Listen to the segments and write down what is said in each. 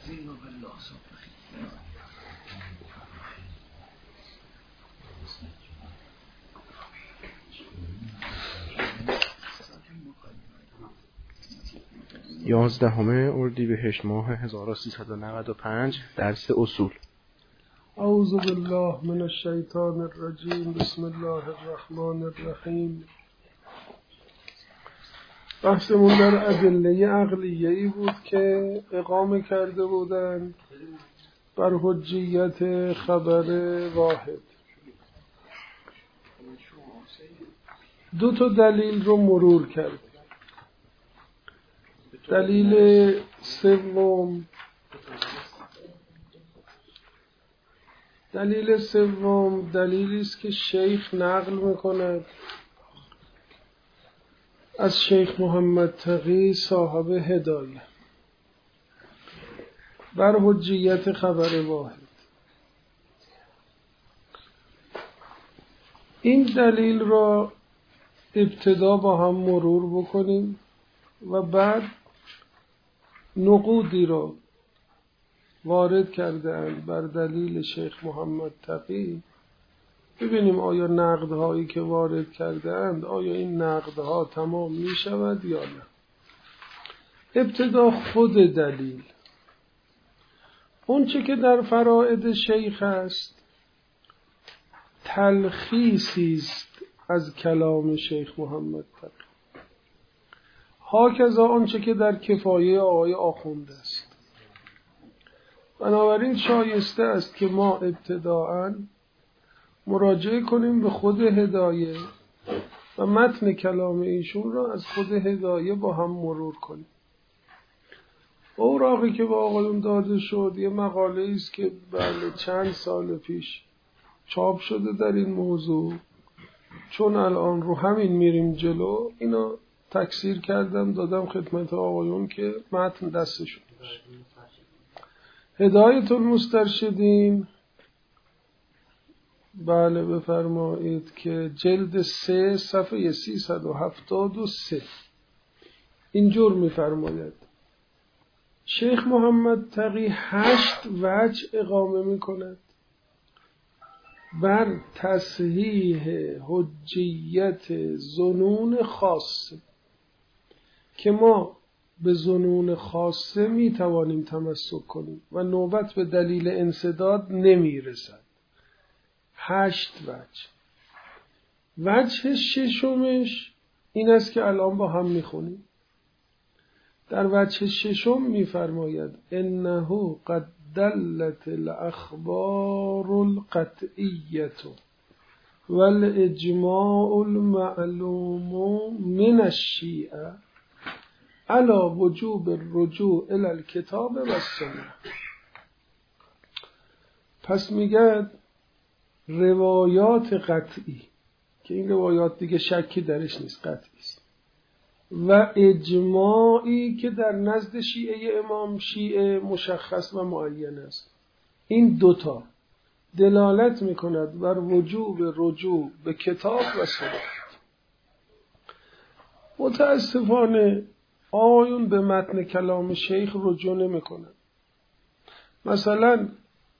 یازدهم اردیبهشت ماه 1395 درس اصول. اعوذ بالله من الشیطان الرجیم. بسم الله الرحمن الرحیم. بحثمون در ادله عقلیه‌ای بود که اقامه کرده بودند بر حجیت خبر واحد. دو تا دلیل رو مرور کرد. دلیل سوم دلیلی است که شیخ نقل میکند از شیخ محمد تقی صاحب هدایه بر حجیت خبر واحد. این دلیل را ابتدا با هم مرور بکنیم و بعد نقودی را وارد کرده اند بر دلیل شیخ محمد تقی. ببینیم آیا نقدهایی که وارد کرده اند آیا این نقدها تمام می شود یا نه. ابتدا خود دلیل. اون چه که در فرائد شیخ است تلخیصی است از کلام شیخ محمد تقی. هاکذا آنچه که در کفایه آقای آخوند است. بنابراین شایسته است که ما ابتداءً مراجعه کنیم به خود هدایه و متن کلام ایشون را از خود هدایه با هم مرور کنیم. اوراقی که با آقایون داده شد یه مقاله است که بله چند سال پیش چاپ شده در این موضوع. چون الان رو همین میریم جلو اینا تکثیر کردم دادم خدمت آقایون که متن دستشون باشه. هدایت المسترشدین بله بفرمایید که جلد 3 صفحه 373 اینجور میفرماید شیخ محمد تقی 8 وجه اقامه میکند بر تصحیح حجیت ظنون خاصه که ما به ظنون خاصه میتوانیم تمسک کنیم و نوبت به دلیل انسداد نمیرسد. 8 وجه. وجه ششمش این است که الان با هم میخونیم. در وجه ششم میفرماید انه قد دلت الاخبار القطعیه والاجماع المعلوم من الشیعه على وجوب الرجوع الى الكتاب و السنه. پس میگه روایات قطعی که این روایات دیگه شکی درش نیست، قطعی است، و اجماعی که در نزد شیعه امام شیعه مشخص و معین است. این دوتا دلالت میکند بر وجوب رجوع به کتاب و سنت. متاسفانه آیون به متن کلام شیخ رجوع نمیکنند. مثلا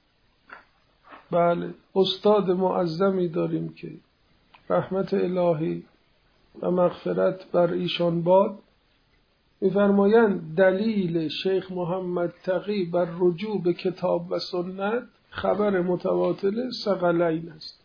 بله استاد معظمی داریم که رحمت الهی و مغفرت بر ایشان باد، می‌فرمایند دلیل شیخ محمد تقی بر رجوع به کتاب و سنت خبر متواتر ثقلین است.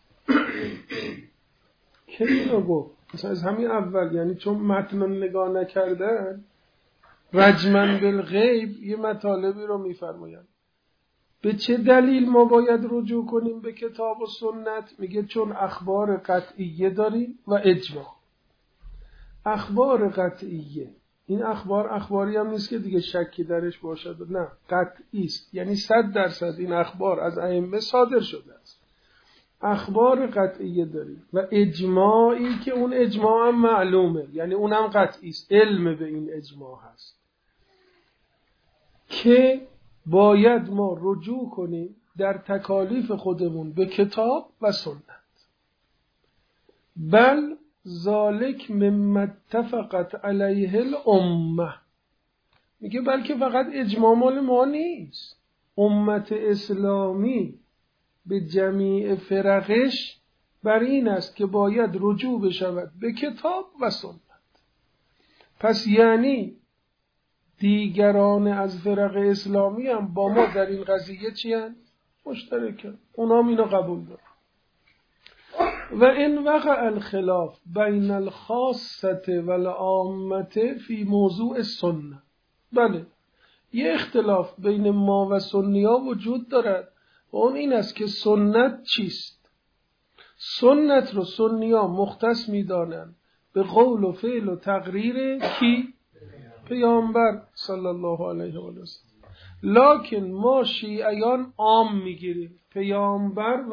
که اینو گفت مثلا از همین اول، یعنی چون متن نگاه نکردن رجمن بالغیب یه مطالبی رو می‌فرمایند. به چه دلیل ما باید رجوع کنیم به کتاب و سنت؟ میگه چون اخبار قطعیه داریم و اجماع. اخبار قطعیه، این اخباری هم نیست که دیگه شکی درش باشد، نه قطعی است، یعنی 100% این اخبار از ائمه صادر شده است. اخبار قطعیه داریم و اجماعی که اون اجماع هم معلومه، یعنی اونم قطعی است، علم به این اجماع هست که باید ما رجوع کنیم در تکالیف خودمون به کتاب و سنت. بل ذالک مما اتفقت علیه الامه میگه بلکه فقط اجماع مال ما نیست، امت اسلامی به جمیع فرقش بر این است که باید رجوع بشود به کتاب و سنت. پس یعنی دیگران از فرق اسلامی هم با ما در این قضیه چی هست؟ مشترکن، اونا هم اینو قبول دارن. و ان وقع الخلاف بین الخاصه و العامه فی موضوع السنه، بله یه اختلاف بین ما و سنی ها وجود دارد و اون این است که سنت چیست. سنت رو سنی ها مختص می دانند به قول و فعل و تقریر کی؟ پیامبر صلی الله علیه و آله. لکن ما شیعیان عام میگیریم، پیامبر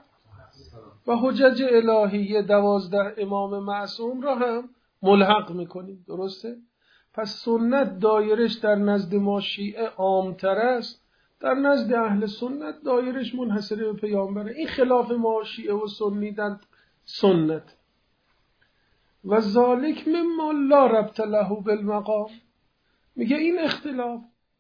و حجج الهیه 12 امام معصوم را هم ملحق میکنیم. درسته؟ پس سنت دایرش در نزد ما شیعه عامتر است، در نزد اهل سنت دایرش منحصر به پیامبره. این خلاف ما شیعه و سنی در سنت. و ذالک مما لا ربط له بالمقام، میگه این اختلاف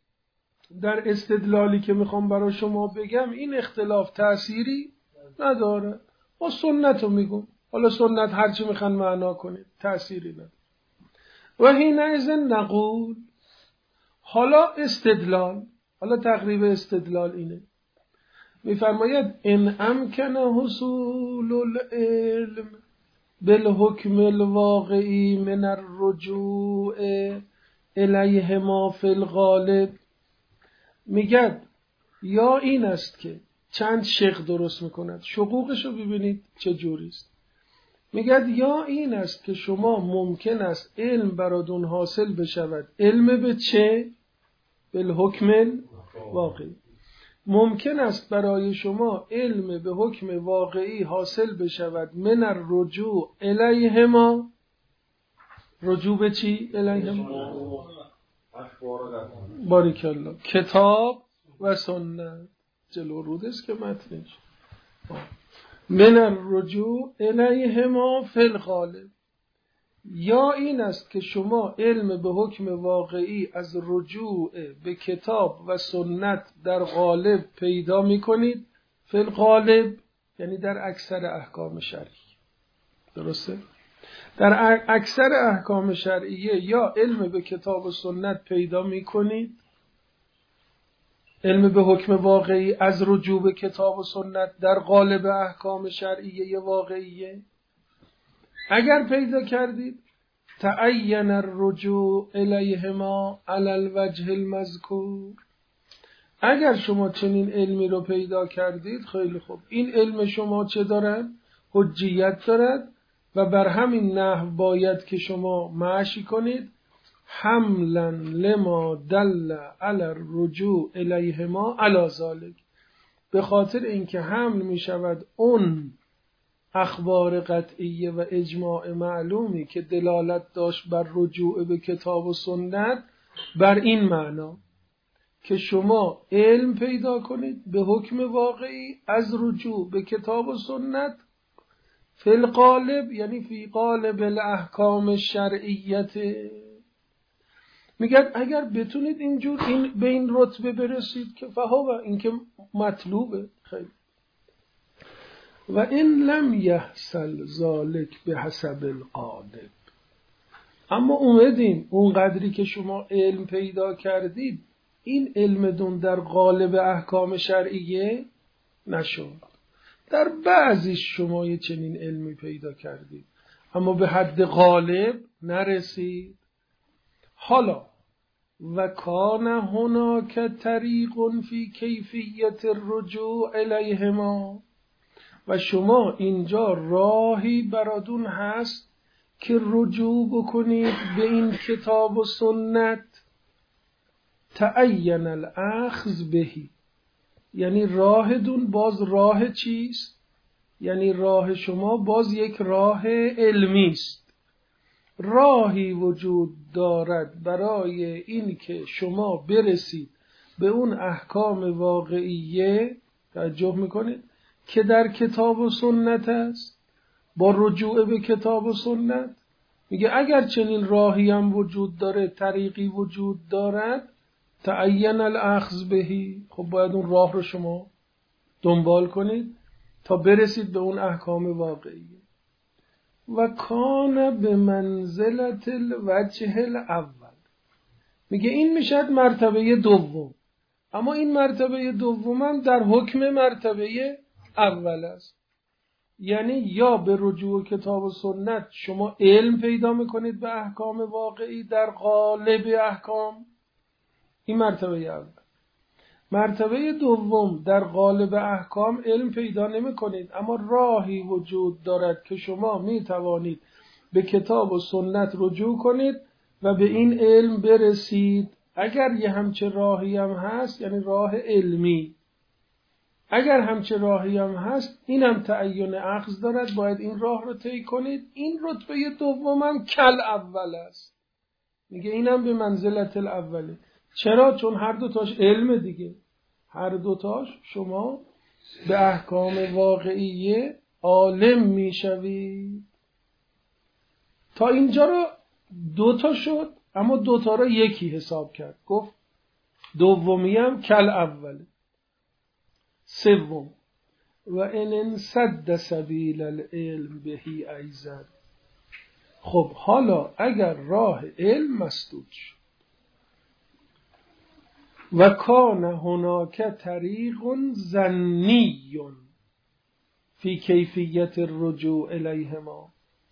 در استدلالی که میخوام برای شما بگم، این اختلاف تأثیری نداره. ما سنت رو میگم، حالا سنت هرچی میخوان معنا کنید، تأثیری نداره. و حینئذ نقول، حالا استدلال، حالا تقریب استدلال اینه، میفرماید ان امکن حصول العلم بالحکم الواقعی من الرجوع الیه ما فی الغالب، میگد یا این است که چند شق درست میکند، شقوقش رو ببینید چه جوریست. میگد یا این است که شما ممکن است علم براتون حاصل بشود، علم به چه؟ بالحکم واقعی. ممکن است برای شما علم به حکم واقعی حاصل بشود من الرجوع الیه ما، رجوع به چی؟ الیه ما، باریکالله، کتاب و سنت. جلو رودست که متنش من الرجوع الیه ما فی الغالب. یا این است که شما علم به حکم واقعی از رجوع به کتاب و سنت در غالب پیدا می کنید. فی الغالب یعنی در اکثر احکام شرعی. درسته؟ در اکثر احکام شرعیه یا علم به کتاب و سنت پیدا می کنید، علم به حکم واقعی از رجوع به کتاب و سنت در قالب احکام شرعیه واقعیه. اگر پیدا کردید تعین الرجوع الیهما علی الوجه المذکور، اگر شما چنین علمی رو پیدا کردید، خیلی خوب، این علم شما چه دارد؟ حجیت دارد و بر همین نحو باید که شما معشی کنید حملا لما دل علی الرجوع الیهما علی ذلک، به خاطر اینکه حمل می شود اون اخبار قطعیه و اجماع معلومی که دلالت داشت بر رجوع به کتاب و سنت، بر این معنا که شما علم پیدا کنید به حکم واقعی از رجوع به کتاب و سنت فی الغالب، یعنی فی قالب الاحکام الشرعیت. میگن اگر بتونید اینجور به این رتبه برسید که فهو، این که مطلوبه خیلی. و این لم یحصل ذالک به حسب الغالب، اما اومدین اون قدری که شما علم پیدا کردید این علم دون در قالب احکام شرعیه نشد. در بعضی شما یه چنین علمی پیدا کردید اما به حد غالب نرسید. حالا و کان هناک طریق فی کیفیت الرجوع الیهما، و شما اینجا راهی براتون هست که رجوع بکنید به این کتاب و سنت. تعین الاخذ بهی، یعنی راهتون باز راه چیست؟ یعنی راه شما باز یک راه علمی است. راهی وجود دارد برای این که شما برسید به اون احکام واقعیه، توجه میکنید، که در کتاب و سنت است. با رجوع به کتاب و سنت میگه اگر چنین راهی هم وجود داره، طریقی وجود دارد، تعین الاخذ بهی، خب باید اون راه رو شما دنبال کنید تا برسید به اون احکام واقعی. و کان به منزلت الوجه الاول، میگه این میشد مرتبه دوم، اما این مرتبه دوم هم در حکم مرتبه اول است. یعنی یا به رجوع کتاب و سنت شما علم پیدا میکنید به احکام واقعی در قالب احکام، این مرتبه اول. مرتبه دوم در قالب احکام علم پیدا نمی کنید، اما راهی وجود دارد که شما می توانید به کتاب و سنت رجوع کنید و به این علم برسید. اگر یه همچه راهی هم هست، یعنی راه علمی، اگر همچه راهی هم هست، این هم تعین اخذ دارد، باید این راه رو طی کنید. این رتبه دوم هم کل اول است، میگه اینم به منزلت الاوله. چرا؟ چون هر دوتاش علم دیگه، هر دوتاش شما به احکام واقعی عالم میشوید. تا اینجا رو دوتا شد، اما دوتا رو یکی حساب کرد، گفت دومی هم کل اوله. سوم، و ان انسد سبیل العلم بهی ایضا، خب حالا اگر راه علم مسدود شد، و کان هناک طریق ظنی فی کیفیت الرجوع الیهما،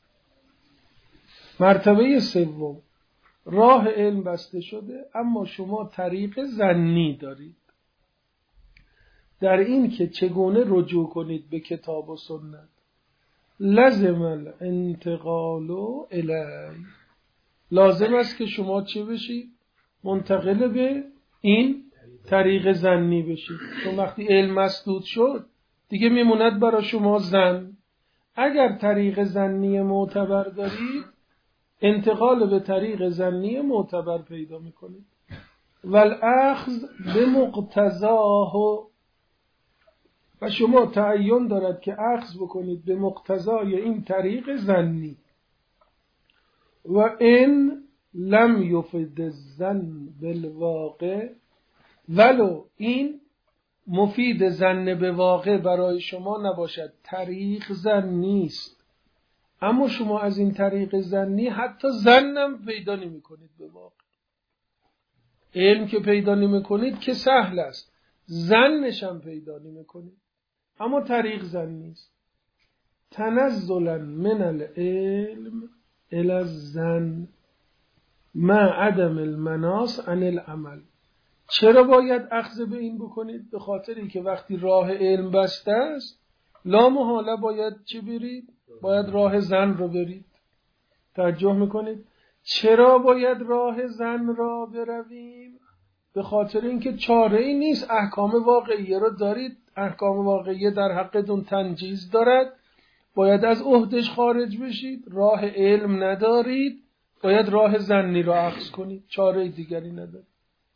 مرتبه سوم، راه علم بسته شده اما شما طریق ظنی دارید در این که چگونه رجوع کنید به کتاب و سنت. لازم الانتقال الی، لازم است که شما چه بشید؟ منتقل به این طریق ظنی بشید. چون وقتی علم مسدود شد دیگه میموند برای شما ظن. اگر طریق ظنی معتبر دارید، انتقال به طریق ظنی معتبر پیدا میکنید. والاخذ بمقتضاه، و شما تعین دارد که اخذ بکنید به مقتضای این طریق ظنی. و ان لم یفد الظن بالواقع، ولو این مفید ظن به واقع برای شما نباشد، طریق ظنی است، اما شما از این طریق ظنی حتی ظنم پیدا نمی کنید به واقع. علم که پیدا نمی کنید که سهل است، ظنش هم پیدا نمی کنید، اما طریق ظنی است. تنزلا من العلم الی الظن مع عدم المناص عن العمل. چرا باید اخذ به این بکنید؟ به خاطری که وقتی راه علم بسته است، لا محاله باید چی برید؟ باید راه ظن رو برید. توجه میکنید؟ چرا باید راه ظن را برویم؟ به خاطر اینکه چاره ای نیست، احکام واقعیه رو دارید، احکام واقعیه در حقتون تنجیز دارد، باید از عهدش خارج بشید. راه علم ندارید، باید راه ظنی را اخذ کنید، چاره دیگری ندارید.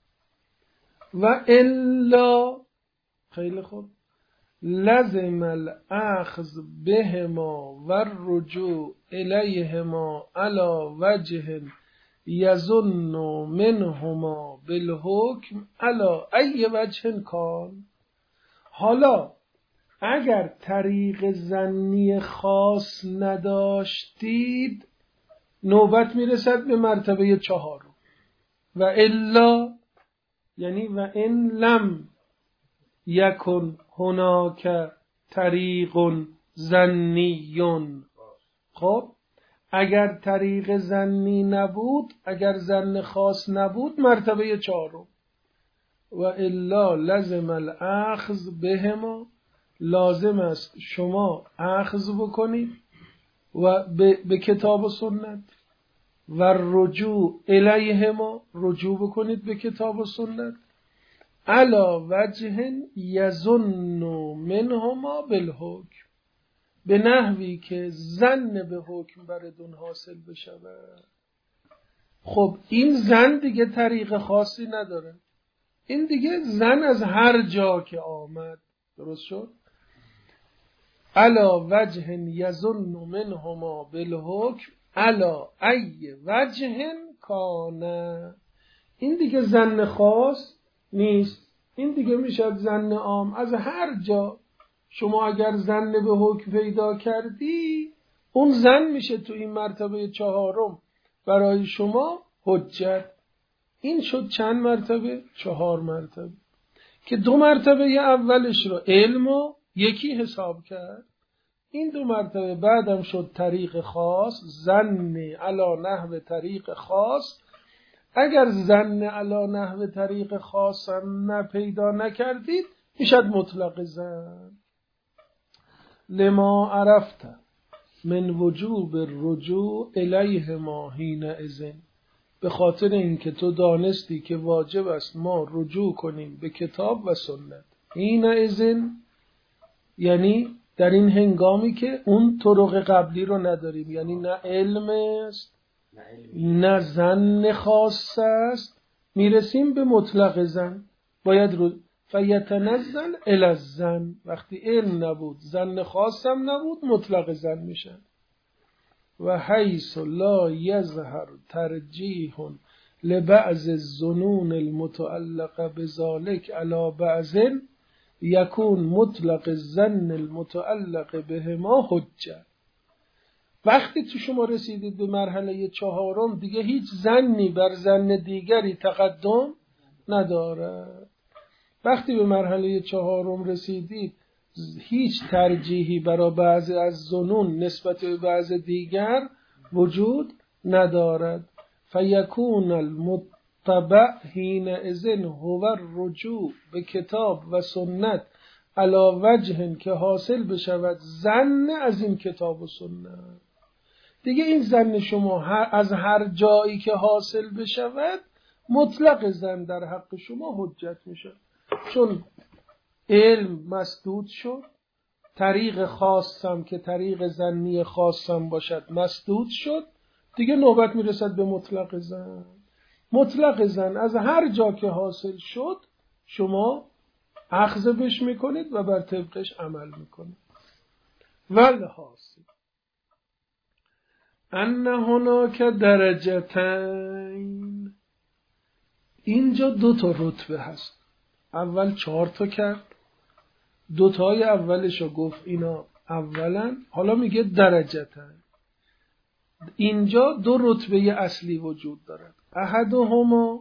و الا، خیلی خوب، لازم الاخذ بهما و الرجوع الیهما علی وجه یظن منهما بالحکم علی ای وجه کان. حالا اگر طریق ظنی خاص نداشتید، نوبت میرسد به مرتبه 4. و الا یعنی و ان لم یکن هناک طریق ظنی. خب اگر طریق ظنی نبود، اگر ظن خاص نبود، مرتبه 4. و الا لازم الاخذ بهما، لازم است شما اخذ بکنید و به کتاب و سنت، و رجوع الیهما، رجوع بکنید به کتاب و سنت، علا وجه یظن منهما بالحکم، به نحوی که ظن به حکم بردون حاصل بشود. خب این ظن دیگه طریق خاصی نداره، این دیگه ظن از هر جا که آمد. درست شد؟ علا وجه یظن منهما بالحکم علا ای وجه کانه. این دیگه ظن خاص نیست، این دیگه میشه ظن عام. از هر جا شما اگر ظن به حکم پیدا کردی، اون ظن میشه تو این مرتبه چهارم برای شما حجت. این شد چند مرتبه؟ 4 مرتبه، که 2 مرتبه اولش رو علم و یکی حساب کرد. این 2 مرتبه بعدم شد طریق خاص، ظن علی نحو طریق خاص. اگر ظن علی نحو طریق خاص هم پیدا نکردید، میشد مطلق ظن. لما عرفت من وجوب الرجوع الیهما حینئذ، به خاطر اینکه تو دانستی که واجب است ما رجوع کنیم به کتاب و سنت. حینئذ یعنی در این هنگامی که اون طرق قبلی رو نداریم، یعنی نه علم است نه ظن خاص است، میرسیم به مطلق ظن. باید فیتنزل الی الظن، وقتی علم نبود ظن خاص هم نبود، مطلق ظن میشن. و حیث لا یظهر ترجیح لبعض الظنون المتعلقه بذلك علی بعض، یکون مطلق الظن المتعلق بهما حجه. وقتی تو شما رسیدید به مرحله 4 دیگه هیچ ظنی بر ظن دیگری تقدم نداره. وقتی به مرحله 4 رسیدید، هیچ ترجیحی برای بعضی از ظنون نسبت به بعض دیگر وجود ندارد. فیکون المتبع حینئذ هو الرجوع به کتاب و سنت علی وجه که حاصل بشود ظن از این کتاب و سنت. دیگه این ظن شما از هر جایی که حاصل بشود، مطلق ظن در حق شما حجت میشه. چون علم مسدود شد، طریق خاصم که طریق ظنی خاصم باشد مسدود شد، دیگه نوبت میرسد به مطلق ظن. مطلق ظن از هر جا که حاصل شد، شما اخذ بش میکنید و بر طبقش عمل میکنید. والحاصل ان هناک درجتین، اینجا 2 رتبه هست. اول 4 کرد، 2 اولشو گفت اینا اولا، حالا میگه درجتین. اینجا 2 رتبه اصلی وجود دارد. احدهما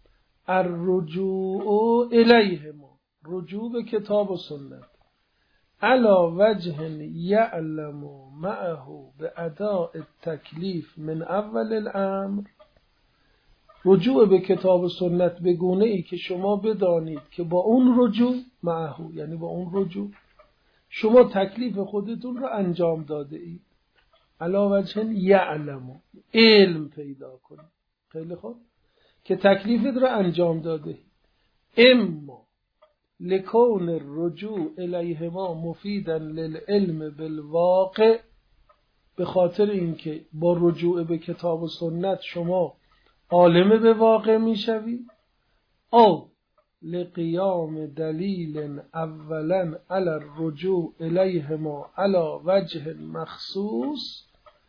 الرجوع الیهما، رجوع به کتاب و سنت، علا وجه یعلم معه به اداء التکلیف من اول الامر. رجوع به کتاب و سنت به گونه ای که شما بدانید که با اون رجوع معه، یعنی با اون رجوع شما تکلیف خودتون رو انجام داده اید. علا وجه یعلم، علم پیدا کنید. خیلی خوب، که تکلیفت رو انجام داده اید. اما لکون الرجوع الیهما مفیدا للعلم بالواقع، به خاطر اینکه با رجوع به کتاب و سنت شما عالم به واقع میشوید. او لقیام دلیل اولا علی الرجوع الیهما علی وجه مخصوص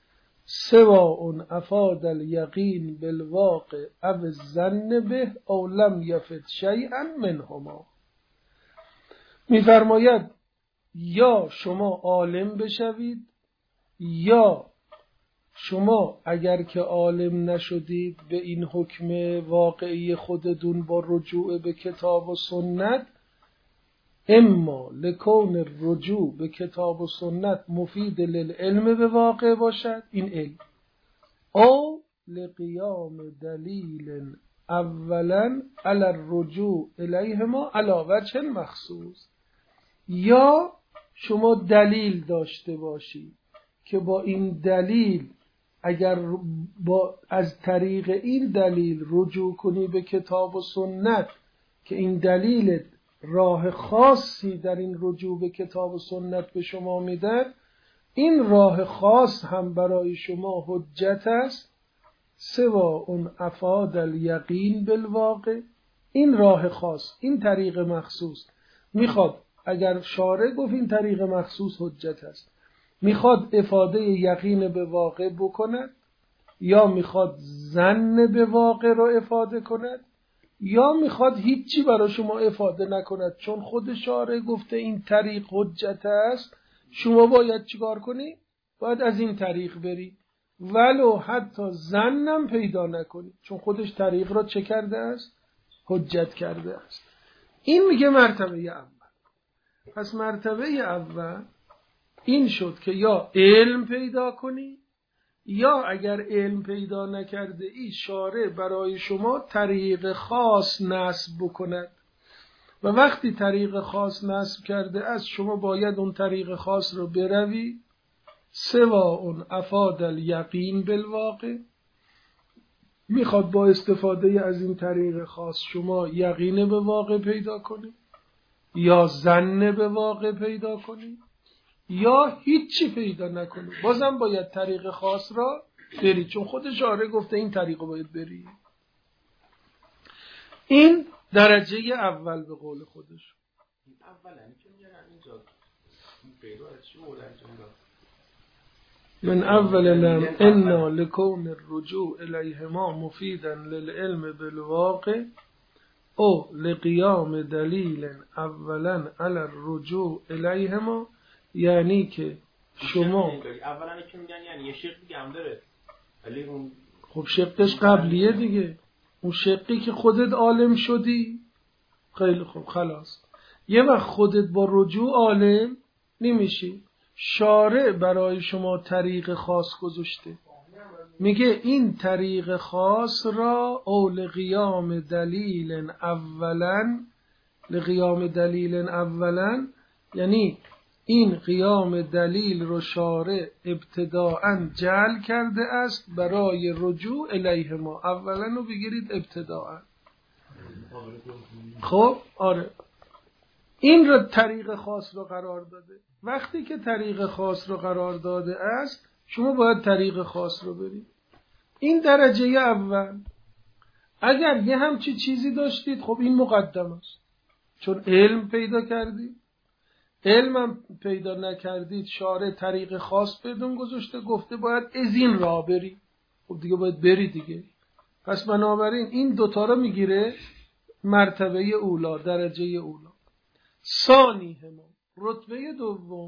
سواء افاد الیقین بالواقع او الظن به او لم یفد شیئا منهما. میفرماید یا شما عالم بشوید، یا شما اگر که عالم نشدید به این حکم واقعی خودتون با رجوع به کتاب و سنت، اما لکون الرجوع به کتاب و سنت مفید للعلم به واقع باشد، این علم، او لقیام دلیل اولا علی الرجوع الیهما علی وجه مخصوص، یا شما دلیل داشته باشید که با این دلیل اگر از طریق این دلیل رجوع کنی به کتاب و سنت که این دلیل راه خاصی در این رجوع به کتاب و سنت به شما میدن، این راه خاص هم برای شما حجت است. سواء افاد الیقین بالواقع، این راه خاص، این طریق مخصوص میخواد، اگر شارع گفت این طریق مخصوص حجت است، میخواد افاده یقین به واقع بکند، یا میخواد ظن به واقع رو افاده کند یا میخواد هیچی برای شما افاده نکند، چون خود شارع گفته این طریق حجت است، شما باید چیکار کنی؟ باید از این طریق بری، ولو حتی ظنم پیدا نکنی، چون خودش طریق را چه کرده است؟ حجت کرده است. این میگه مرتبه اول. پس مرتبه اول این شد که یا علم پیدا کنی، یا اگر علم پیدا نکرده ای شارع برای شما طریق خاص نصب بکند و وقتی طریق خاص نصب کرده است شما باید اون طریق خاص رو بروی، سواء افاد الیقین بالواقع، میخواد با استفاده از این طریق خاص شما یقین به واقع پیدا کنی یا ظن به واقع پیدا کنی یا هیچی پیدا نکنی، بازم باید طریق خاص را بری، چون خود شارع گفته این طریق رو باید بری. این درجه اول به قول خودش. من اول لم انا لکون الرجوع الیهما مفیدا للعلم بالواقع او لقیام دلیل اولا علی الرجوع الیهما، یعنی که شما اولا که میگن یعنی یه شق دیگه هم داره، ولی اون خب شقش قبلیه دیگه، اون شقی که خودت عالم شدی خیلی خوب خلاص، یه وقت خودت با رجوع عالم نمیشی، شارع برای شما طریق خاص گذاشته، میگه این طریق خاص را او لقیام دلیل اولا، لقیام دلیل اولا یعنی این قیام دلیل رو شارع ابتداءً جعل کرده است برای رجوع الیهما، اولا رو بگیرید ابتداءً. خب آره این رو طریق خاص رو قرار داده، وقتی که طریق خاص رو قرار داده است شما باید طریق خاص رو برید. این درجه اول. اگر یه همچی چیزی داشتید خب این مقدم است، چون علم پیدا کردید، علمم پیدا نکردید شارع طریق خاص بدون گذاشته، گفته باید از این راه بری، خب دیگه باید بری دیگه. پس بنابراین این دوتا رو میگیره مرتبه اولا، درجه اولا. ثانی هما، رتبه دوم،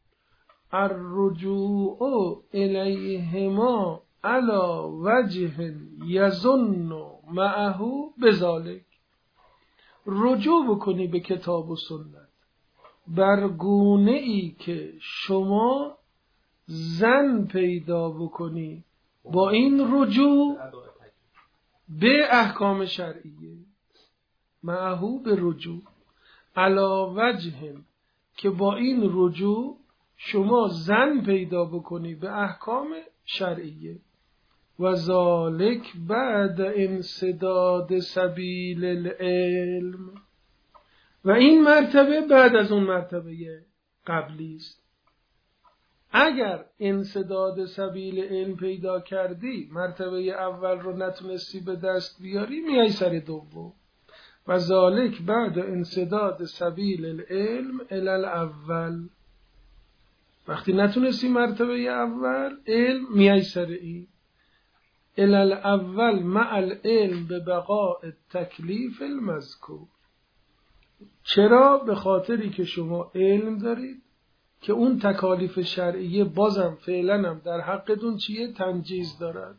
الرجوع الیهما علی وجه یظن معه بذالک، رجوع بکنی به کتاب و سنت بر گونه ای که شما ظن پیدا بکنی با این رجوع به احکام شرعیه، معه به رجوع علی وجه که با این رجوع شما ظن پیدا بکنی به احکام شرعیه، و ذالک بعد انسداد سبیل العلم، و این مرتبه بعد از اون مرتبه قبلی است. اگر انسداد سبیل علم پیدا کردی، مرتبه اول رو نتونستی به دست بیاری، میای سر دوم، و ذالک بعد انسداد سبیل العلم الی الاول، وقتی نتونستی مرتبه اول علم میای سر این الی الاول مع العلم به بقاء تکلیف المذکور. چرا؟ به خاطری که شما علم دارید که اون تکالیف شرعیه بازم فعلا هم در حقتون چیه؟ تنجیز دارد.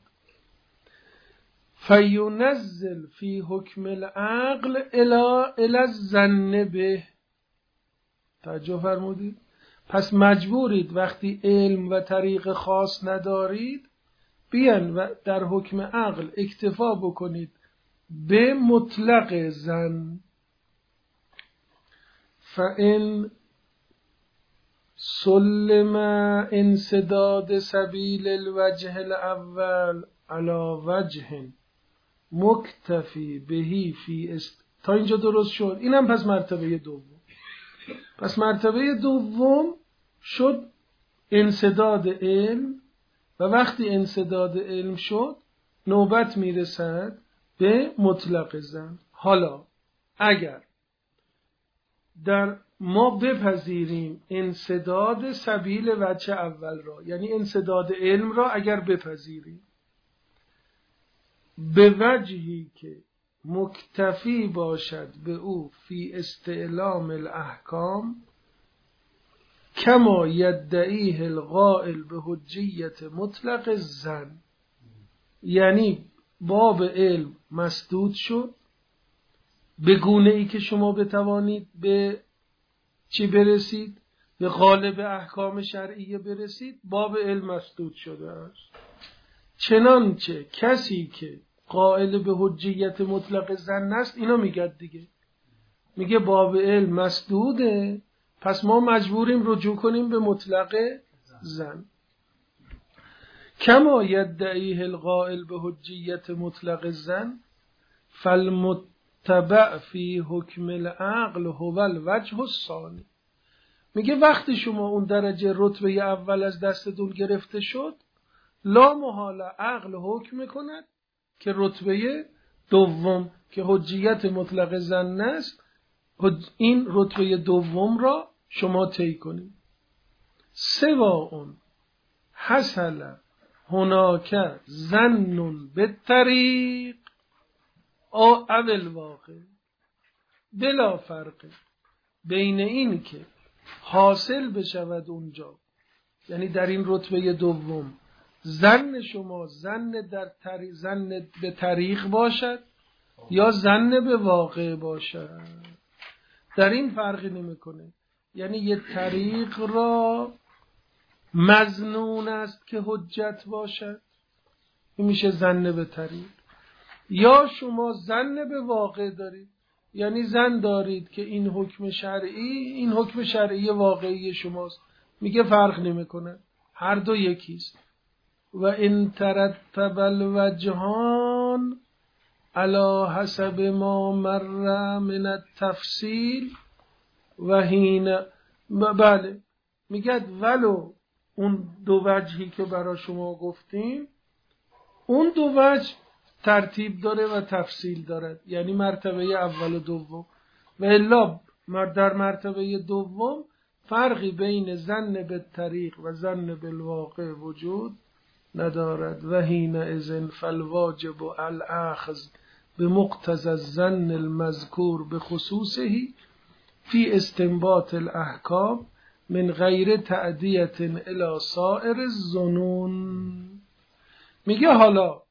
فینزل فی حکم العقل الی الظن به، توجه فرمودید؟ پس مجبورید وقتی علم و طریق خاص ندارید بیان و در حکم عقل اکتفا بکنید به مطلق ظن. فإن سلم انسداد سبیل الوجه الاول على وجه مکتفی بهی فی تا اینجا درست شد. اینم پس مرتبه دوم. پس مرتبه دوم شد انسداد علم، و وقتی انسداد علم شد نوبت میرسد به مطلق ظن. حالا اگر در ما بپذیریم انسداد سبیل وجه اول را، یعنی انسداد علم را اگر بپذیریم، به وجهی که مکتفی باشد به او فی استعلام الاحکام کما یدعیه القائل به حجیت مطلق الظن. یعنی باب علم مسدود شد به گونه ای که شما بتوانید به چی برسید؟ به غالب احکام شرعیه برسید. باب علم مسدود شده است. چنانچه کسی که قائل به حجیت مطلق ظن است اینا میگه دیگه، میگه باب علم مسدوده، پس ما مجبوریم رجوع کنیم به مطلق ظن. کما یدعیه القائل به حجیت مطلق الظن فالمتبع فی حکم العقل هو الوجه الثانی. میگه وقتی شما اون درجه رتبه اول از دستتون گرفته شد، لا محاله عقل حکم میکند که رتبه دوم که حجیت مطلق ظن است، این رتبه دوم را شما طی کنید. سواء حصل هناک ظن بالطریق او الواقع، بلا فرق بین این که حاصل بشود اونجا، یعنی در این رتبه دوم ظن شما ظن به طریق باشد یا ظن به واقع باشد، در این فرقی نمیکنه. یعنی یه طریق را مظنون است که حجت باشد، این میشه ظن به طریق، یا شما ظن به واقع دارید، یعنی ظن دارید که این حکم شرعی واقعی شماست. میگه فرق نمیکنه، هر دو یکیست. و ان ترتب الوجهان علی حسب ما مر من التفصیل و حین بله میگه ولو اون دو وجهی که برای شما گفتیم، اون دو وجه ترتیب داره و تفصیل داره، یعنی مرتبه اول و دوم. و الا در مرتبه دوم فرقی بین ظن به طریق و ظن بالواقع وجود ندارد. و حین اذن فالواجب الاخذ بمقتضى الظن المذکور بخصوصه فی استنباط الاحکام من غیر تعدیة الی سائر الظنون. میگه حالا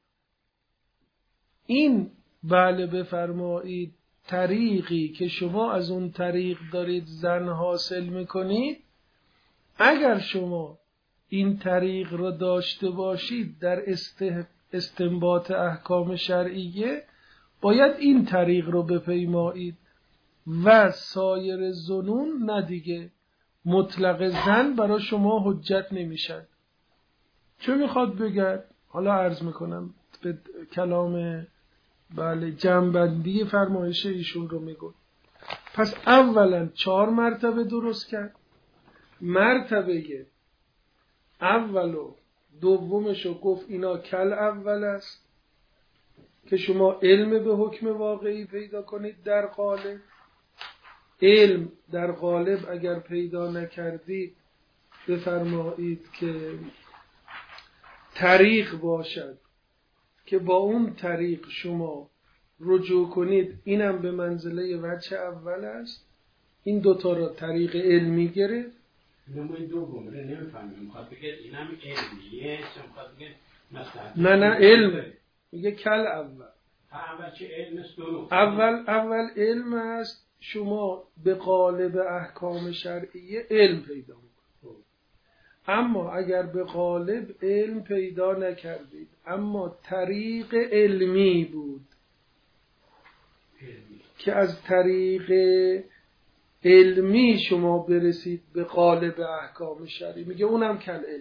این بله بفرمایید طریقی که شما از اون طریق دارید ظن حاصل میکنید، اگر شما این طریق را داشته باشید در استنباط احکام شرعیه، باید این طریق رو بپیمایید و سایر ظنون ندیگه. مطلق ظن برای شما حجت نمیشد. چه میخواد بگه؟ حالا عرض میکنم به کلام بله جنبندی فرمایش ایشون رو میگم. پس اولا 4 مرتبه درست کرد. مرتبه اول و دومش رو گفت اینا کل اول است که شما علم به حکم واقعی پیدا کنید در قالب. علم در قالب اگر پیدا نکردید بفرمایید که طریق باشد که با اون طریق شما رجوع کنید، اینم به منزله وجه اول است. این دوتا را طریق علمی گرفت. نمای دوم رو نمیفهمیم، میخواد بگه اینم علمیه، میخواد بگه مثلا نه علمه، میگه کل اول. اول چه علم است؟ درست. اول علم است، شما به قالب احکام شرعیه علم پیدا میکنید. اما اگر به قالب علم پیدا نکردید اما طریق علمی بود که از طریق علمی شما برسید به قالب احکام شرعی، میگه اونم کل علم.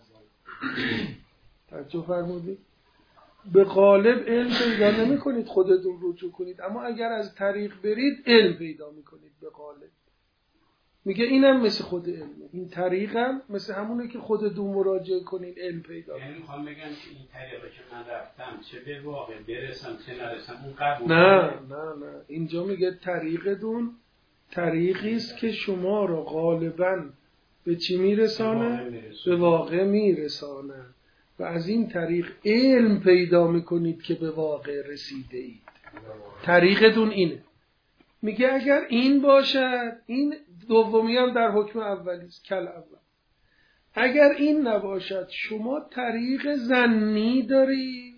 توجه فرمودید؟ به قالب علم پیدا نمی کنید خودتون رجوع کنید، اما اگر از طریق برید علم پیدا میکنید به قالب. میگه اینم مثل خود علمه، این طریقم مثل همونه که خودتون مراجعه کنید علم پیدا کنید. یعنی میخوام بگم که این طریقه که من رفتم چه به واقع برسم چه نرسم اون قبول نه اینجا میگه طریقتون طریقی است که شما رو غالباً به چی میرسانه؟ به واقع میرسانه. و از این طریق علم پیدا میکنید که به واقع رسیده اید. طریقتون اینه. میگه اگر این باشد، این دومی هم در حکم اولی است، کل اول. اگر این نباشد شما طریق ظنی دارید،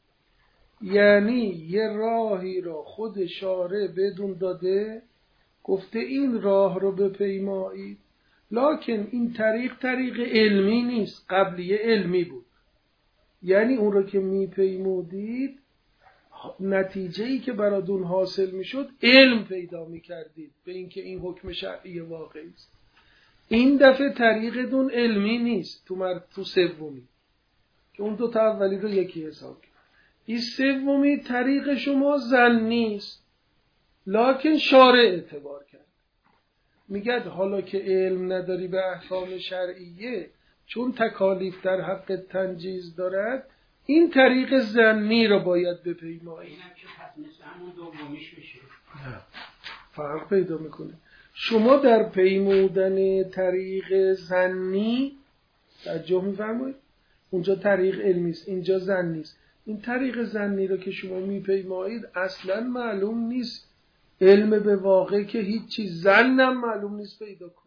یعنی یه راهی را خود شارع بدون داده، گفته این راه رو بپیمایید، لکن این طریق علمی نیست، قبلیه علمی بود. یعنی اون رو که میپیمودید، نتیجه‌ای که براتون حاصل میشد علم پیدا میکردید به اینکه این حکم شرعی واقعی است. این دفعه طریقتون علمی نیست، تو سومی که اون دو تا اولی رو یکی حساب کرد. این سومی طریق شما ظنی است، لکن شارع اعتبار کرد. میگه حالا که علم نداری به احکام شرعیه، چون تکالیف در حق تنجیز دارد، این طریق ظنی رو باید بپیمایی. اینم که پس مثل همون دومیش میشه. فرق پیدا میکنه. شما در پیمودن طریق ظنی توجه میفرمایید، اونجا طریق علمی است، اینجا ظنی است. این طریق ظنی رو که شما میپیمایید اصلا معلوم نیست علم به واقع که هیچی، ظنم معلوم نیست پیدا کن.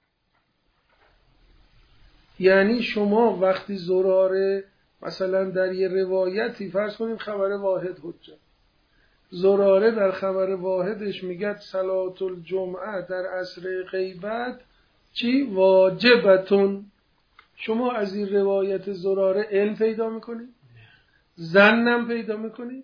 یعنی شما وقتی زراره مثلا در یه روایتی فرض کنید خبر واحد حجت، زراره در خبر واحدش میگه صلات الجمعه در عصر غیبت چی؟ واجبتون. شما از این روایت زراره علم پیدا میکنید؟ ظنم پیدا میکنید؟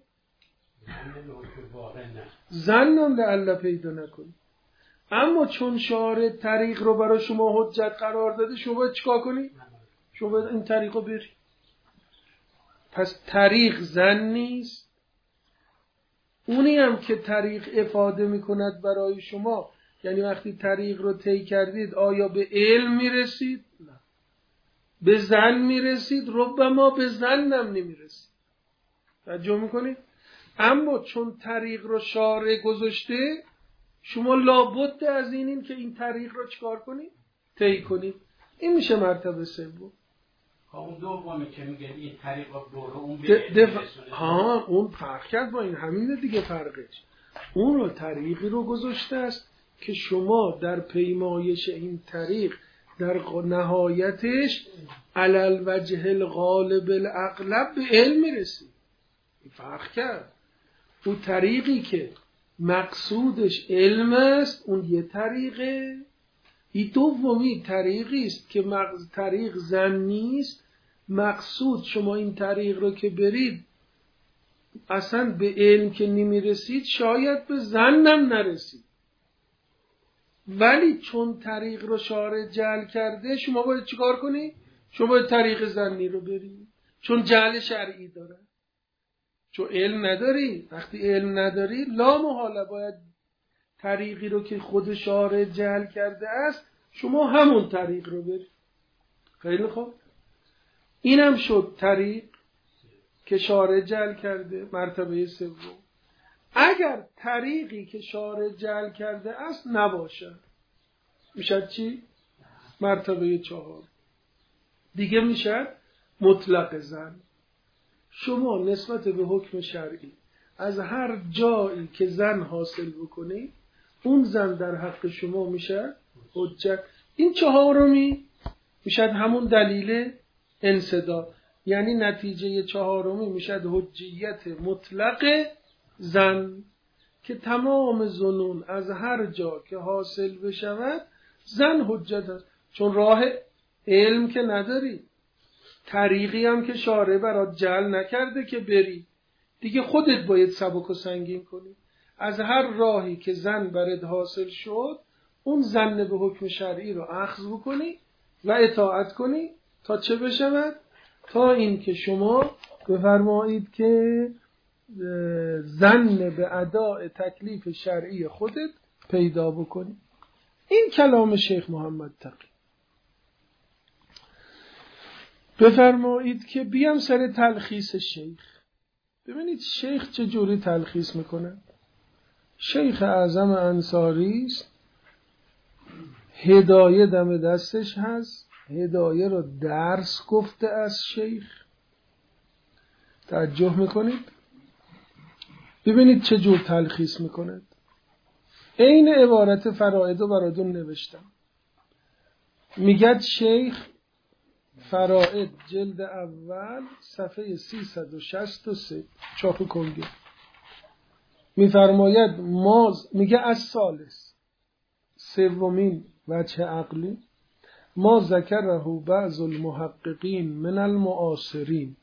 ظنم لعل پیدا نکنید. اما چون شارع طریق رو برای شما حجت قرار داده، شما باید چیکار کنید؟ شما باید این طریق رو برید. پس طریق ظن نیست. اونی هم که طریق افاده میکند برای شما، یعنی وقتی طریق رو طی کردید آیا به علم میرسید؟ نه. به ظن میرسید، ربما به ظنم نمیرسید. توجه میکنید؟ اما چون طریق رو شارع گذاشته، شما لابد از این که این طریق رو چکار کنید؟ طی کنید. این میشه مرتبه سوم. اون دومی که میگه این طریق رو اون اون فرق کرد با این، همینه دیگه فرقش. اون رو طریقی رو گذاشته است که شما در پیمایش این طریق در نهایتش علل وجه الغالب الاغلب به علم میرسید. این فرق کرد. اون طریقی که مقصودش علم است اون یه طریقه، این دومی طریقی است که طریق ظنی است. مقصود شما این طریق رو که برید اصلا به علم که نمیرسید، شاید به ظنم نرسید، ولی چون طریق رو شارع جعل کرده، شما باید چیکار کنید؟ شما باید طریق ظنی رو برید، چون جعل شرعی داره. چون علم نداری، وقتی علم نداری لا محاله باید طریقی رو که خود شارع جعل کرده است شما همون طریق رو برید. خیلی خوب، اینم شد طریق که شارع جعل کرده، مرتبه سوم. اگر طریقی که شارع جعل کرده است نباشه، میشه چی؟ مرتبه چهار دیگه میشه مطلق ظن. شما نسبت به حکم شرعی از هر جایی که ظن حاصل بکنی، اون ظن در حق شما میشه حجت. این چهارمی میشه همون دلیل انصداد، یعنی نتیجه چهارمی میشه حجیت مطلق ظن که تمام ظنون از هر جا که حاصل بشود ظن حجت است. چون راه علم که نداری، طریقی هم که شارع برات جعل نکرده که بری، دیگه خودت باید سبک و سنگین کنی. از هر راهی که ظن برات حاصل شد، اون ظن به حکم شرعی رو اخذ بکنی و اطاعت کنی تا چه بشود؟ تا این که شما بفرمایید که ظن به اداء تکلیف شرعی خودت پیدا بکنی. این کلام شیخ محمد تقی. بفرمایید که بیام سر تلخیص شیخ. ببینید شیخ چجوری تلخیص میکنه. شیخ اعظم انصاری است، هدایه دم دستش هست، هدایه رو درس گفته از شیخ، توجه میکنید؟ ببینید چه جور تلخیص میکند. این عبارت فرائض رو براتون نوشتم. میگد شیخ فرائض جلد اول صفحه 363 چاپ کنگه میفرماید میگه از ثالث سومین وجه عقلی ما ذکره بعض المحققین من المعاصرین.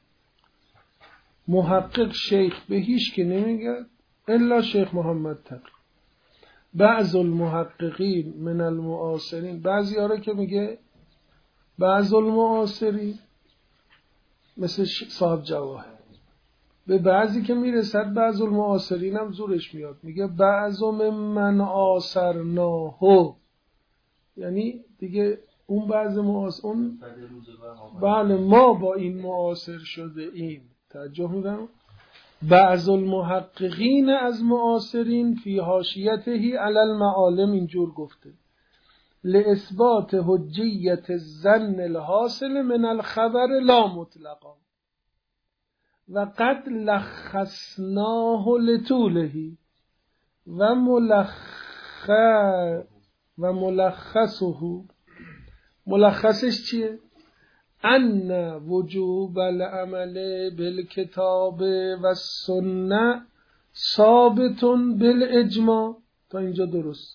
محقق شیخ به هیچ که نمیگه الا شیخ محمد تقی. بعض المحققین من المعاصرین، بعضی ها که میگه بعض المعاصرین مثل صاحب جواهر، به بعضی که میرسد بعض المعاصرین هم زورش میاد، میگه بعض من آثرناه، یعنی دیگه اون بعض معاصر اون بله ما با این معاصر شده ایم. توجه می‌کنم. بعض المحققین از معاصرین فی حاشیته علی المعالم اینجور گفته لاثبات حجیت الظن الحاصل من الخبر لا مطلقا و قد لخصناه لطوله و ملخصه. ملخصش چیه؟ ان وجوب العمل بالکتاب و السنه ثابت بالاجماع. تا اینجا درست.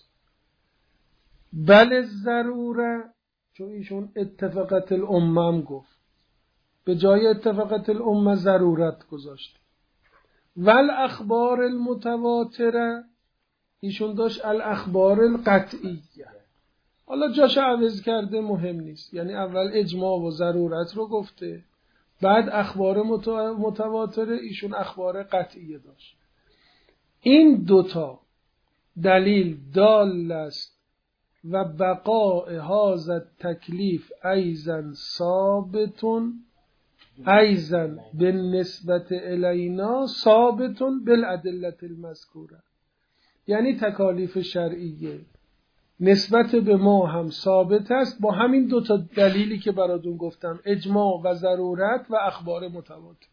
بل ضروره، چون ایشون اتفاقت الامه گفت، به جای اتفاقت الامه ضرورت گذاشت. ول اخبار المتواتره، ایشون داشت الاخبار القطعیه. حالا جاش عوض کرده، مهم نیست. یعنی اول اجماع و ضرورت رو گفته، بعد اخبار متواتره، ایشون اخبار قطعیه داشت. این دوتا دلیل دال است و بقاء هذا التکلیف ایضا ثابتون ایضا بالنسبت الینا ثابتون بالادله المذکوره. یعنی تکالیف شرعیه نسبت به ما هم ثابت است با همین دو تا دلیلی که براتون گفتم، اجماع و ضرورت و اخبار متواتر.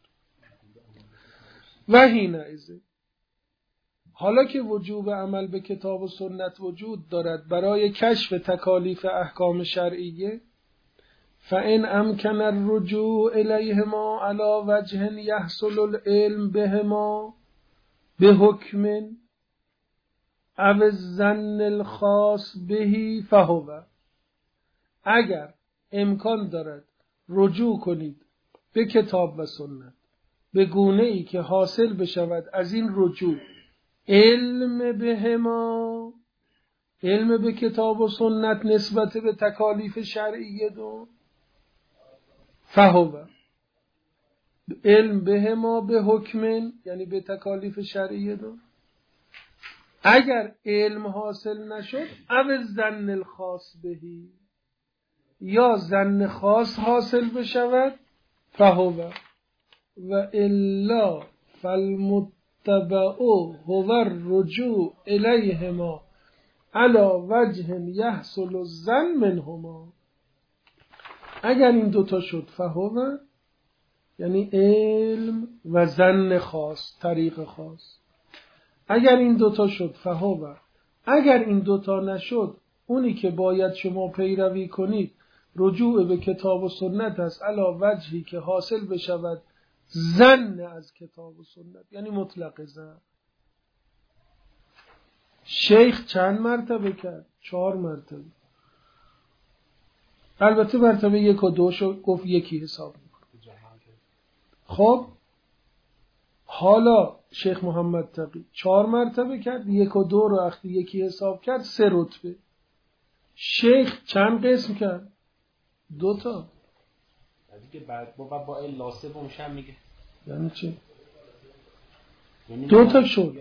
و حینئذ، حالا که وجوب عمل به کتاب و سنت وجود دارد برای کشف تکالیف احکام شرعیه، فإن امکن الرجوع الیهما علی وجه یحصل العلم بهما بحکم او الظن الخاص بهی فهو. اگر امکان دارد رجوع کنید به کتاب و سنت به گونه ای که حاصل بشود از این رجوع علم بهما، علم به کتاب و سنت نسبت به تکالیف شرعیه دو، فهو علم بهما به حکم، یعنی به تکالیف شرعیه دو. اگر علم حاصل نشد او ظن الخاص بهی، یا ظن خاص حاصل بشود، فهو و الا فالمتبع هو الرجوع الیهما علی وجه یحصل الظن منهما. اگر این دوتا شد فهو، یعنی علم و ظن خاص، طریق خاص. اگر این دوتا شد فهو، اگر این دوتا نشد، اونی که باید شما پیروی کنید رجوع به کتاب و سنت است علی وجهی که حاصل بشود ظن از کتاب و سنت، یعنی مطلق ظن. شیخ چند مرتبه کرد؟ 4 مرتبه. البته مرتبه 1 و 2 شو گفت یکی حساب میکنه. خب حالا شیخ محمد تقی 4 مرتبه کرد، 1 و 2 رو وقتی یکی حساب کرد 3 رتبه. شیخ چند قسم کرد؟ 2 تا. دیگه بعد با الا سومش هم میگه. یعنی چی؟ 2 تا شد.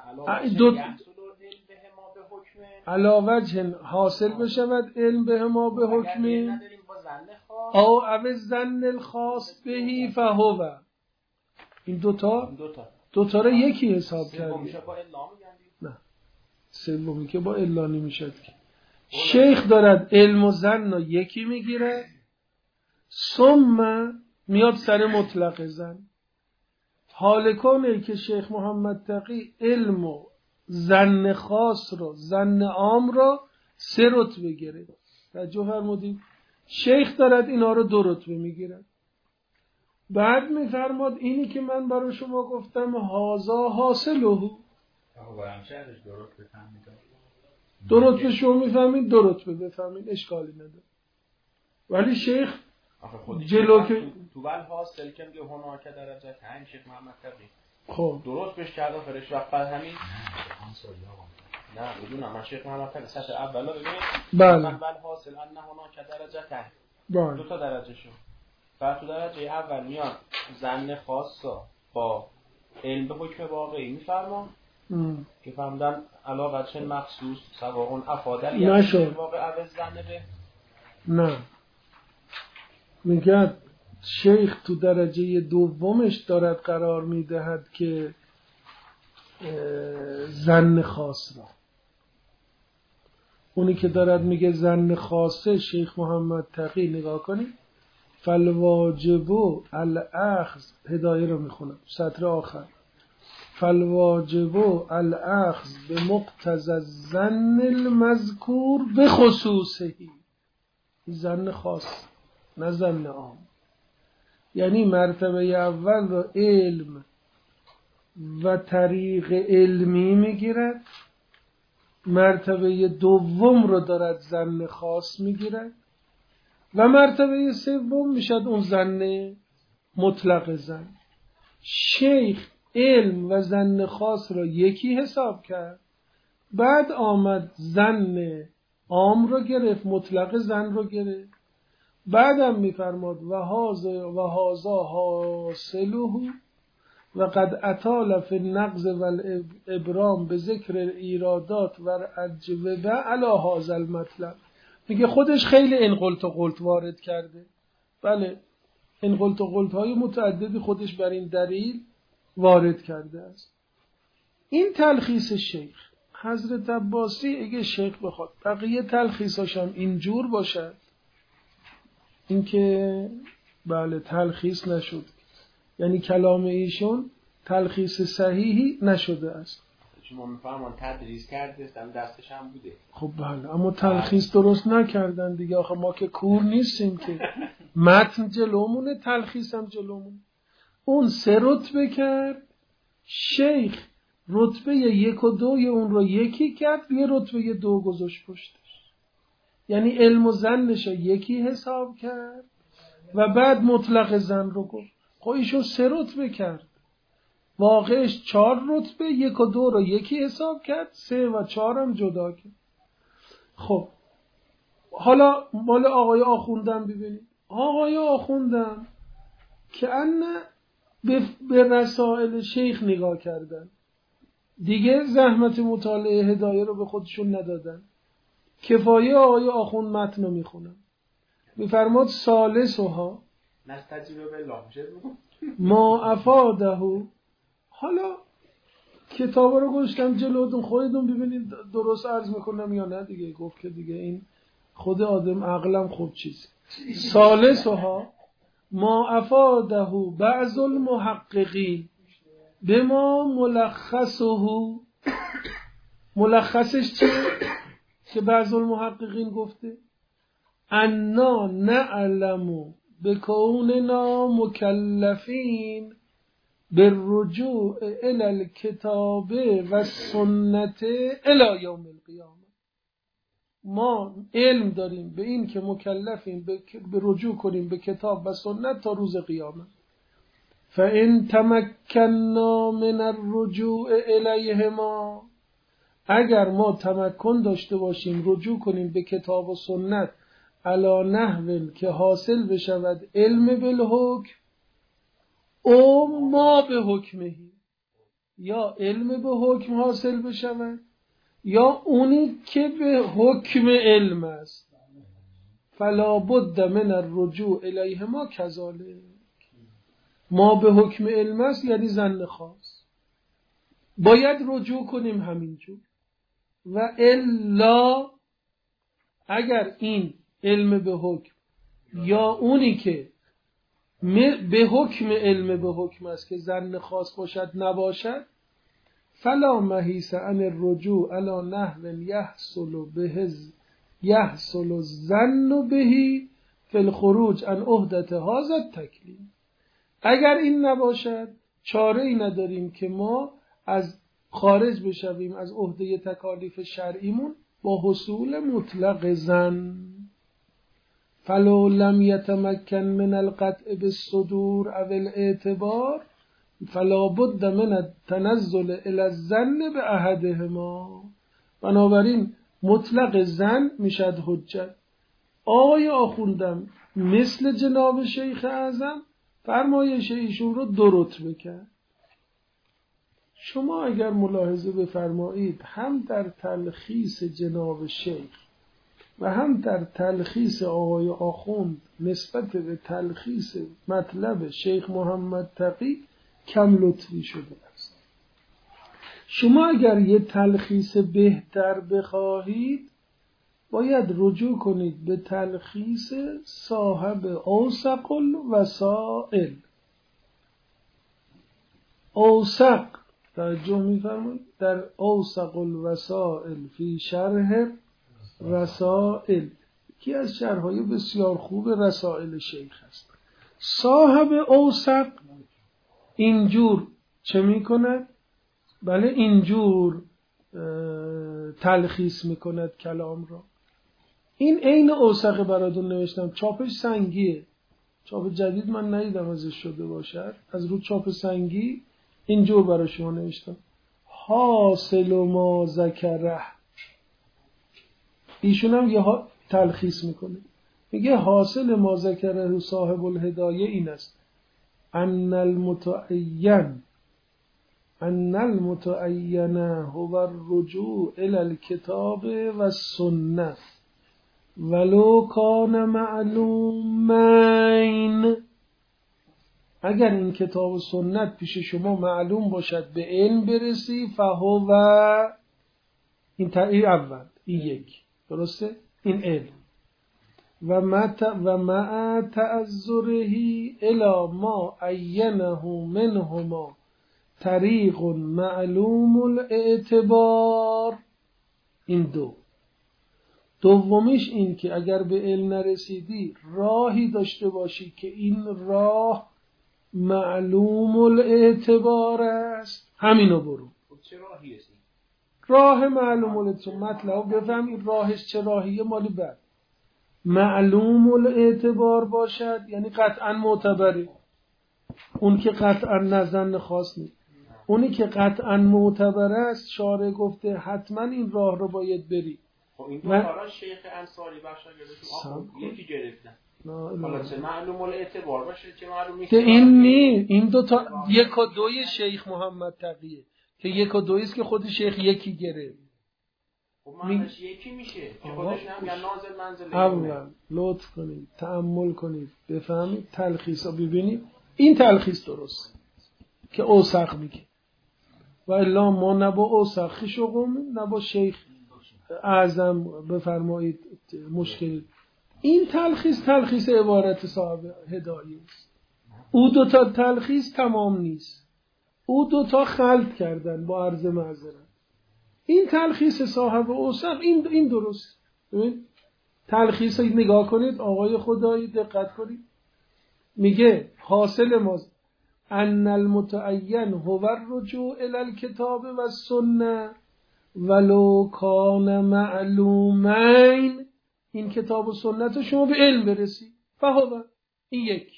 علا وجه حاصل بشود علم به ما به حکمی او ظن الخاص بهی فهو. این 2 تا رو یکی حساب کردیم. نه، سومی که با الا نمیشد. شیخ دارد علم و ظن رو یکی میگیره، ثم میاد سر مطلق ظن. حال کنه که شیخ محمد تقی علم و ظن خاص رو، ظن عام رو 3 رتبه گرفت. توجه فرمودید؟ شیخ دارد اینا رو 2 رتبه میگیرد. بعد میفرماد اینی که من برای شما گفتم هازا حاصله، همشهرش 2 رتبه فهمیدم. 2 رتبه شما میفهمید، 2 رتبه بفهمید، اشکالی نداره. ولی شیخ جلو که تو ول حاصل که میگه هنر که درجه همین شیخ محمد تقی خب درست بهش کرده فرش وقت بعد همین نه بدونم من شیخ محمد تقی سطح اولا ببینید بله من ول حاصل ان هنر که درجه ته بله 2 تا درجه شو. بعد تو درجه اول میان ظن خاصا با علم به حکم واقعی میفرمان که فهمدن علاقه چه مخصوص سواء افادل یا واقع اول ظن به نه. میگه شیخ تو درجه دومش دارد قرار میدهد که ظن خاص را، اونی که دارد میگه ظن خاصه شیخ محمد تقی، نگاه کنید فالواجب الاخذ، هدایه رو میخونم سطر آخر، فالواجب الاخذ به مقتضى الظن المذکور به خصوصه، ظن خاص نه ظن عام. یعنی مرتبه اول رو علم و طریق علمی میگیرد، مرتبه دوم رو دارد ظن خاص میگیرد و مرتبه سوم میشد اون ظن مطلق ظن. شیخ علم و ظن خاص رو یکی حساب کرد، بعد آمد ظن عام رو گرفت، مطلق ظن رو گرفت، بعدم میفرماد و هازا حاصله و قد اطال فی النقض و الابرام به ذکر ایرادات و اجوبه علی هذا المطلب. میگه خودش خیلی انقلت و قلت وارد کرده. بله انقلت و قلت های متعددی خودش بر این دلیل وارد کرده است. این تلخیص شیخ. حضرت عباسی اگه شیخ بخواد بقیه تلخیصاش هم اینجور باشد، اینکه بله تلخیص نشد، یعنی کلام ایشون تلخیص صحیحی نشده است. شما میفهمون تدریس کرده دستش هم بوده. خب بله اما تلخیص درست نکردن دیگه. آخه ما که کور نیستیم که متن جلومونه تلخیص هم جلومونه. اون 3 رتبه کرد، شیخ رتبه 1 و 2 اون رو یکی کرد، یه رتبه 2 گذاشت پشتش، یعنی علم و ظنش رو یکی حساب کرد و بعد مطلق ظن رو گفت. خب ایشون 3 رتبه کرد، واقعش 4 رتبه، 1 و 2 رو یکی حساب کرد، 3 و 4 هم جدا کرد. خب حالا مال آقای آخوندم ببینید. آقای آخوندم که به رسائل شیخ نگاه کردن، دیگه زحمت مطالعه هدایه رو به خودشون ندادن، کفایه آقای آخوند متن رو میخونن. میفرماد ثالثها نستجیب بالله ما افاده. حالا کتاب رو گذاشتم جلوتون، خودتون ببینید درست عرض میکنم یا نه دیگه. گفت که دیگه این خود آدم عقلم خوب چیز. ثالثها ما افاده بعض المحققین به ما ملخصش چیه که بعض المحققین گفته انا نعلم بکوننا مکلفین بالرجوع الى الكتاب و سنت الى یوم القیامه. ما علم داریم به این که مکلفیم به رجوع کنیم به کتاب و سنت تا روز قیامت. فإن تمكنا من الرجوع الیهما، اگر ما تمکن داشته باشیم رجوع کنیم به کتاب و سنت علی نحو که حاصل بشود علم بالحکم او ما به حکمهی، یا علم به حکم حاصل بشود یا اونی که به حکم علم است، فلا بد من الرجوع الیهما کذالک. ما به حکم علم است یعنی ظن خاص، باید رجوع کنیم همینجور. و الا اگر این علم به حکم یا اونی که به حکم علم به حکم است که ظن خاص باشد نباشد، فلا محیص عن الرجوع علی نحو یحصل الظن به فی الخروج عن عهدة هذا التکلیف. اگر این نباشد چاره ای نداریم که ما از خارج بشویم از عهده تکالیف شرعیمون با حصول مطلق ظن. فلو لم یتمکن من القطع بالصدور او الاعتبار فلا بد من التنزل الى الظن باحدهما. بنابراین مطلق ظن میشد حجت. آقای آخوندم مثل جناب شیخ اعظم فرمایش ایشون رو 2 رتبه کرد. شما اگر ملاحظه بفرمایید هم در تلخیص جناب شیخ و هم در تلخیص آقای آخوند نسبت به تلخیص مطلب شیخ محمد تقی کم لطفی شده است. شما اگر یه تلخیص بهتر بخواهید باید رجوع کنید به تلخیص صاحب اوسق الوسائل. اوسق توجه می‌فرمایید در اوسق الوسائل فی شرح رسائل، یکی از شرح‌های بسیار خوب رسائل شیخ است. صاحب اوسق اینجور چه می‌کند؟ بله اینجور تلخیص می‌کند کلام را. این عین اوسق براتون نوشتم، چاپش سنگیه، چاپ جدید من ندیدم ازش شده باشد. از رو چاپ سنگی اینجور برای شما نوشتم. حاصل ما ذکره، ایشون هم یه تلخیص میکنه، میگه حاصل ما ذکره صاحب الهدایه این است ان المتعین هو الرجوع الی الکتاب و السنه ولو کان معلومین. اگر این کتاب و سنت پیش شما معلوم باشد به علم برسی فهو این اول این یک درسته این علم و مع تعذره الی ما عینه منهما طریق معلوم الاعتبار. این دومیش این که اگر به علم نرسیدی راهی داشته باشی که این راه معلوم الاعتبار است، همینو برو. چه راهی است؟ راه معلوم الاعتبار مطلب بفهم این راهش چه راهیه مالی بعد. معلوم الاعتبار باشد یعنی قطعا معتبره. اون که قطعا نزن خاص نیست، اونی که قطعا معتبر است شارع گفته حتما این راه رو باید بری. خب این دو حالا شیخ انصاری بخشا گرفتم یکی گرفتن. حالا چه معلوم الاعتبار باشه چه معلوم نیست. این نی این دو تا 1 و 2 شیخ محمد تقیه که 1 و 2 است که خود شیخ یکی گرفت. خب معنیش یکی میشه که خودش نمیگن نازل منزل. اول لطف کنید تأمل کنید بفهمید تلخیصا ببینید این تلخیص درست که اوسق میگه و الا ما نه با اوسقی شغل نه با شیخ اعظم بفرمایید مشکل. این تلخیص عبارت صاحب هدایه است. او 2 تا تلخیص تمام نیست، او 2 تا خلط کردن با عرض معذرت. این تلخیص صاحب اوسق این درست. ببین تلخیص نگاه کنید آقای خدایی دقت کنید، میگه حاصل ما ان المتعین هو الرجوع الی الکتاب و السنه ولو کان معلومین. این کتاب و سنت شما به علم برسی فهو این 1.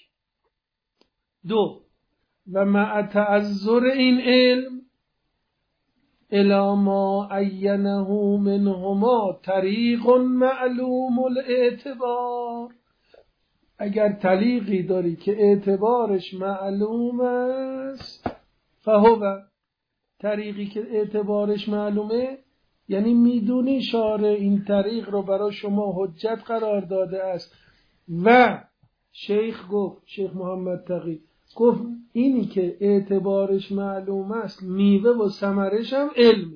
2 و مع تعذر این علم الی ما عینه منهما طریق معلوم الاعتبار. اگر طریقی داری که اعتبارش معلوم است فهو طریقی که اعتبارش معلومه یعنی میدونی شارع این طریق رو برای شما حجت قرار داده است. و شیخ گفت شیخ محمد تقی گفت اینی که اعتبارش معلوم است میوه و ثمرش هم علمه.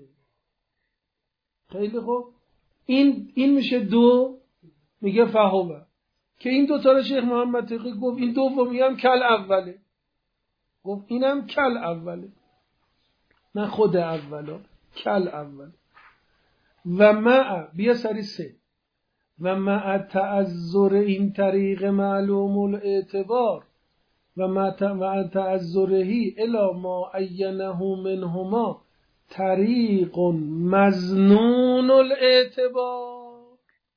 خیلی خوب این میشه 2 میگه فهو که این دوتا رو شیخ محمد تقی گفت این دومی هم کل اوله، گفت اینم کل اوله، نه خود اولا، کل اول. و مع بیا سری سه، و مع تعذر این طریق معلوم الاعتبار و مع تعذرهی الی ما عینه منهما طریق مظنون الاعتبار.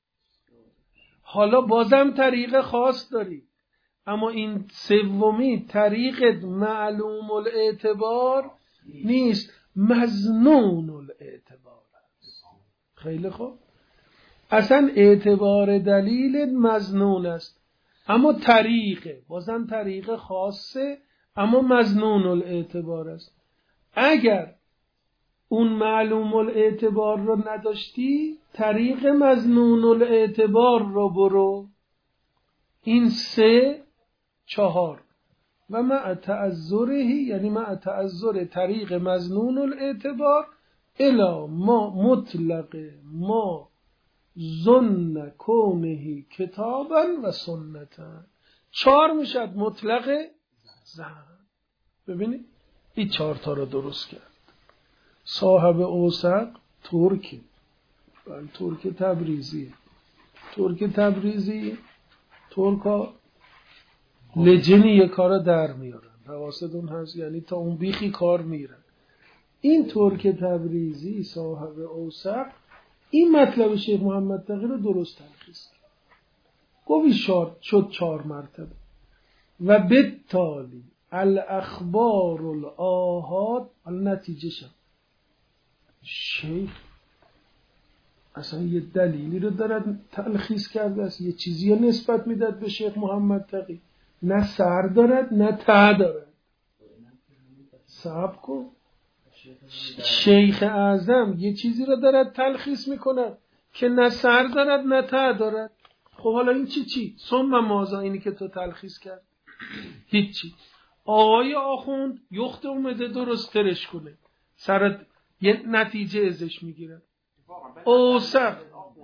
حالا بازم طریق خاص داری، اما این سومی طریق معلوم الاعتبار نیست، مظنون الاعتبار است. خیلی خوب، اصلا اعتبار دلیل مظنون است، اما طریقه بازم طریق خاصه، اما مظنون الاعتبار است. اگر اون معلوم الاعتبار رو نداشتی، طریق مظنون الاعتبار رو برو. این 3 4 و مع تعذرهی، یعنی مع تعذر طریق مظنون الاعتبار الی ما مطلق ما ظن کونه کتابا و سنتا. 4 میشد مطلق زن. ببینید این 4 تا رو درست کرد صاحب اوسق ترکی، ترک تبریزی. ترک تبریزی ترکا لجنی یه کارا در میارن، حواستون هست، یعنی تا اون بیخی کار میرن. این ترک تبریزی صاحب اوسق این مطلب شیخ محمد تقی رو درست تلخیص کرد، گوی شد 4 مرتبه. و بالتالی الاخبار الاحاد، نتیجه شد شیخ اصلا یه دلیلی رو دارد تلخیص کرده است، یه چیزی رو نسبت میداد به شیخ محمد تقی، نه سر دارد نه ته دارد. صبر کن، شیخ اعظم یه چیزی رو دارد تلخیص میکند که نه سر دارد نه ته دارد. خب حالا این چی؟ ثم ماذا، اینی که تو تلخیص کرد هیچی. آقای آخوند یخت اومده درست ترش کنه، سرت یه نتیجه ازش میگیرن. اوسق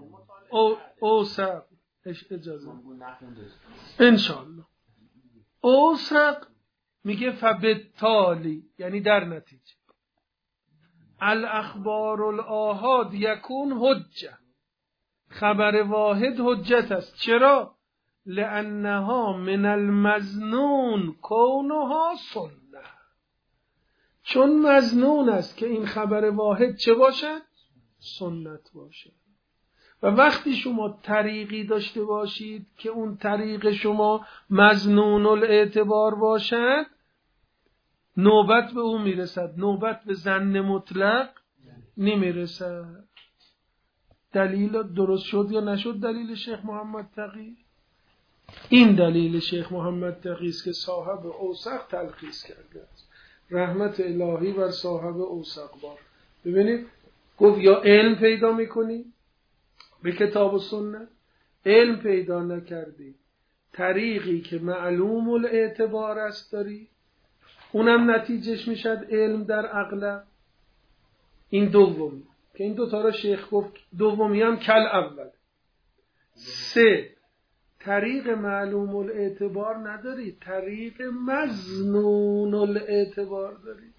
اجازه انشالله. اوسق میگه فبالتالی، یعنی در نتیجه الاخبار الاحاد یکون حجه، خبر واحد حجت است. چرا؟ لانها من المظنون کونها سنه، چون مظنون است که این خبر واحد چه باشد؟ سنت باشد. و وقتی شما طریقی داشته باشید که اون طریق شما مظنون الاعتبار باشد، نوبت به اون میرسد، نوبت به ظن مطلق نمیرسد. دلیل درست شد یا نشد دلیل شیخ محمد تقی؟ این دلیل شیخ محمد تقی است که صاحب اوسق تلخیص کرده است. رحمت الهی بر صاحب اوسق بار. ببینید گفت یا علم پیدا میکنی به کتاب و سنت، علم پیدا نکردی، طریقی که معلوم الاعتبار است داری، اونم نتیجهش میشد علم در عقل. این دومی که این دوتا را شیخ گفت، دومی هم کل اول. 3 طریق معلوم الاعتبار نداری، طریق مظنون الاعتبار داری.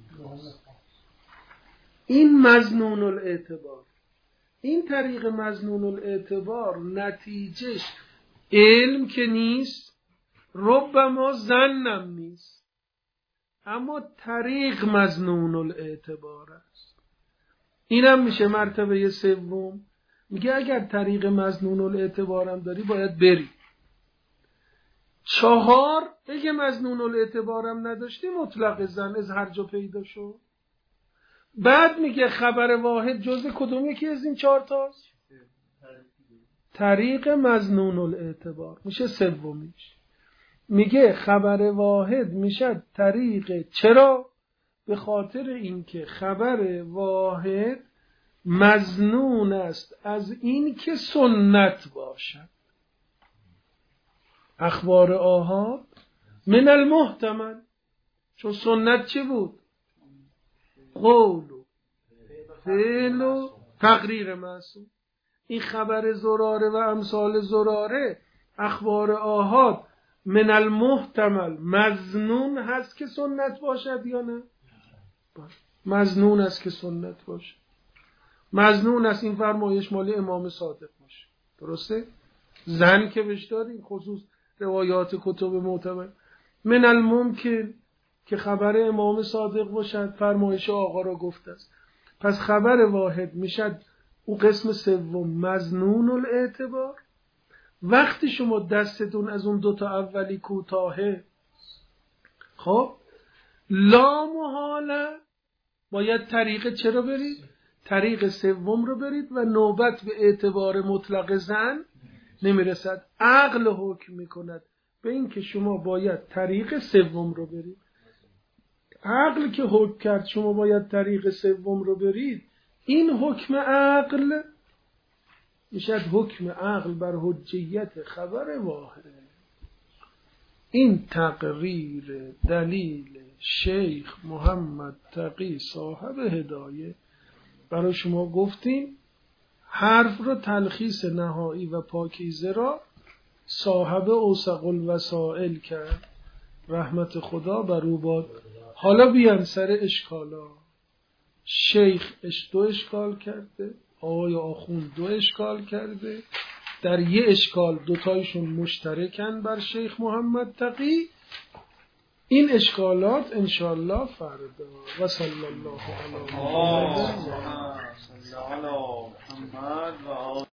این مظنون الاعتبار، این طریق مظنون الاعتبار نتیجهش علم که نیست، ربما ظنم نیست، اما طریق مظنون الاعتبار است. اینم میشه مرتبه 3. میگه اگر طریق مظنون الاعتبارم داری باید بری. 4 اگه مظنون الاعتبارم نداشتی مطلق ظن از هر جا پیدا شد. بعد میگه خبر واحد جزء کدوم یکی از این 4 تاست؟ طریق مظنون الاعتبار میشه 3. میگه خبر واحد میشه طریق. چرا؟ به خاطر اینکه خبر واحد مظنون است از این که سنت باشد. اخبار آحاد من المحتمل، چون سنت چه بود؟ قول و فعل و تقریر معصوم. این خبر زراره و امثال زراره اخبار آحاد من المحتمل مظنون هست که سنت باشد یا نه؟ مظنون است که سنت باشد. مظنون است این فرمایش مال امام صادق باشه. درسته؟ زن که بهش داریم خصوص روایات کتب معتبر. من الممکن که خبر امام صادق باشد، فرمایش آقا را گفته است. پس خبر واحد میشد او قسم سوم مظنون الاعتبار. وقتی شما دستتون از اون دوتا اولی کوتاهه، خب لا محاله باید طریق چرا برید؟ طریق سوم رو برید و نوبت به اعتبار مطلق زن نمیرسد. عقل حکم میکند به این که شما باید طریق سوم رو برید. عقل که حکم کرد شما باید طریق سوم رو برید، این حکم عقل میشد حکم عقل بر حجیت خبر واحد. این تقریر دلیل شیخ محمد تقی صاحب هدایه برای شما گفتیم. حرف رو تلخیص نهایی و پاکیزه را صاحب اوثق الوسائل کرد، رحمت خدا بر او باد. حالا بیان سر اشکالا. شیخ دو اشکال کرده، آقای آخوند دو اشکال کرده. در یه اشکال دوتایشون مشترکن بر شیخ محمد تقی. این اشکالات انشاءالله فردا. و صلی الله علی محمد و